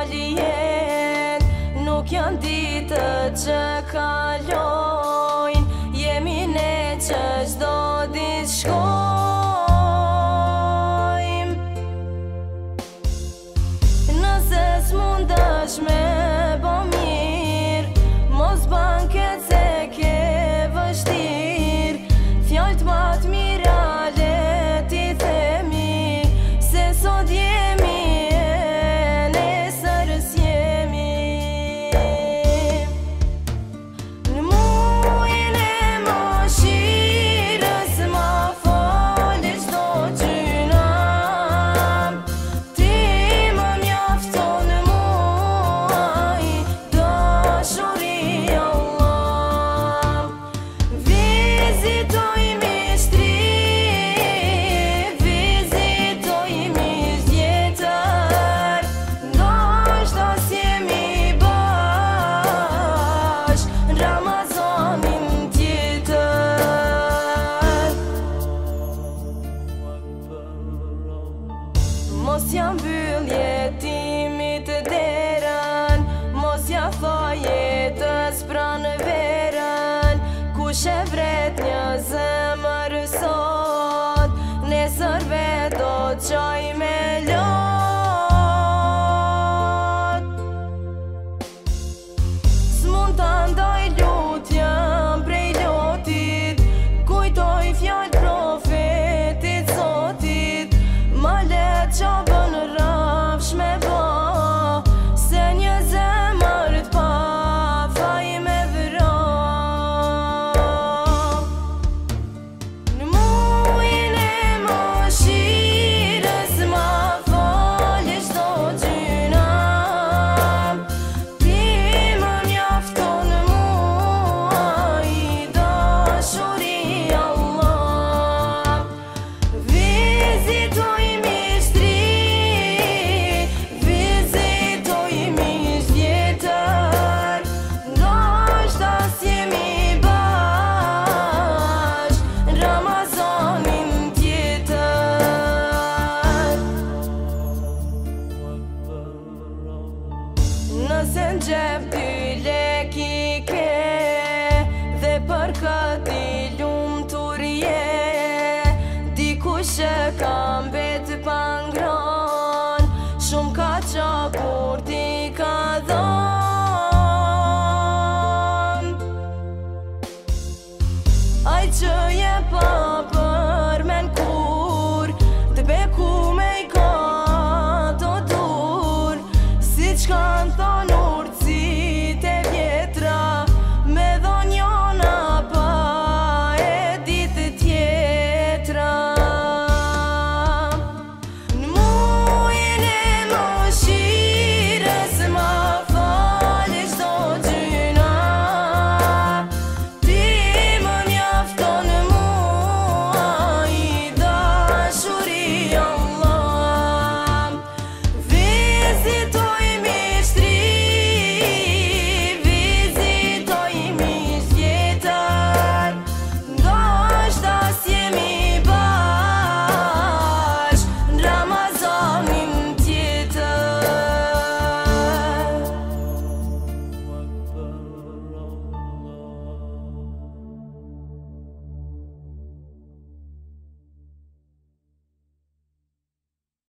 fjali jet, nuk janë ditët që kalojnë, jemi ne që çdo ditë shkojmë. Nëse s'mundesh me bo mirë, mos banket se ke vështirë, fjallët ma t'mira le t'i themi, se sot jemi e nesër s'jemi. Në mujin e mëshirës ma fali çdo gjyna, ti më mjafton muaj, dashuri Allah. Vizitoj mishtri, vizitoj mishtjetër, ndoshta s'jemi bash Ramazanin tjetër. Mos jam mbyll jetimit derën, mos ja thoj jetës pranë verën, kush e vret një zemër sot, nesër vet do t'qoj me lot. S'mund ta ndaj lutjen prej lotit, kujtoj fjallë profetit Zotit, ma let qa bën rafsh me ba, se një zemër t'pa faj me vra. Në mujin e mëshirës ma fali çdo gjyna, ti më mjafton muaj, dashuri Allah. Vizitoj mishtri, vizitoj mishtjetër, ndoshta s'jemi bash Ramazanin tjetër. Nëse n'gjep 2 lek i ke, dhe për këti lumtur je, dikush që ka mbet pa ngron, shumë ka qa kur ti ka dhon. Aj që je pa përmen kur, të beku me i ka do dur, si që kanë